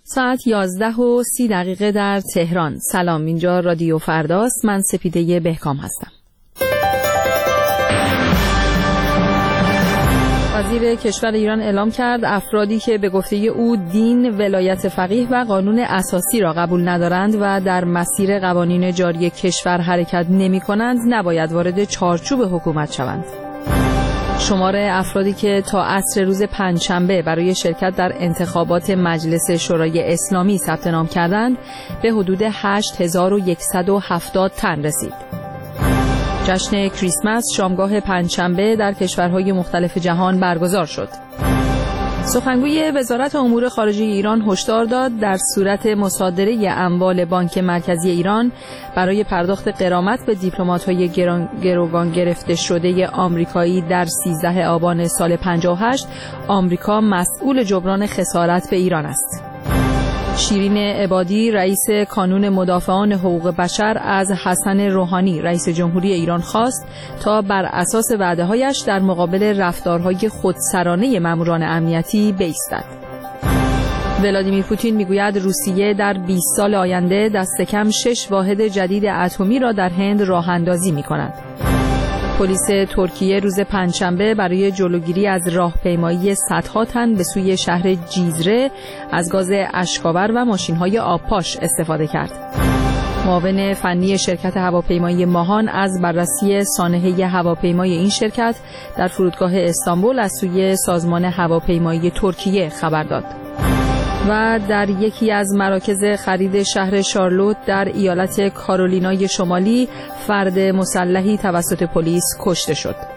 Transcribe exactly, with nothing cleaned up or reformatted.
ساعت یازده و سی دقیقه در تهران. سلام، اینجا رادیو فرداست. من سپیده بهکام هستم. وزیر کشور ایران اعلام کرد افرادی که به گفته او دین، ولایت فقیه و قانون اساسی را قبول ندارند و در مسیر قوانین جاری کشور حرکت نمی کنند نباید وارد چارچوب حکومت شوند. شمار افرادی که تا عصر روز پنجشنبه برای شرکت در انتخابات مجلس شورای اسلامی ثبت نام کردند به حدود هشت هزار و صد و هفتاد تن رسید. جشن کریسمس شامگاه پنجشنبه در کشورهای مختلف جهان برگزار شد. سخنگوی وزارت امور خارجه ایران هشدار داد در صورت مصادره اموال بانک مرکزی ایران برای پرداخت غرامت به دیپلمات‌های گروگان گرفته شده آمریکایی در سیزده آبان سال پنجاه و هشت آمریکا مسئول جبران خسارت به ایران است. شیرین عبادی رئیس کانون مدافعان حقوق بشر از حسن روحانی رئیس جمهوری ایران خواست تا بر اساس وعده‌هایش در مقابل رفتارهای خودسرانه ماموران امنیتی بایستد. ولادیمیر پوتین میگوید روسیه در بیست سال آینده دست کم شش واحد جدید اتمی را در هند راه اندازی می‌کند. پلیس ترکیه روز پنجشنبه برای جلوگیری از راهپیمایی صدها تن به سوی شهر جیزره از گاز اشک‌آور و ماشین‌های آبپاش استفاده کرد. معاون فنی شرکت هواپیمایی ماهان از بررسی سانحه هواپیمای این شرکت در فرودگاه استانبول از سوی سازمان هواپیمایی ترکیه خبر داد. و در یکی از مراکز خرید شهر شارلوت در ایالت کارولینای شمالی فرد مسلحی توسط پلیس کشته شد.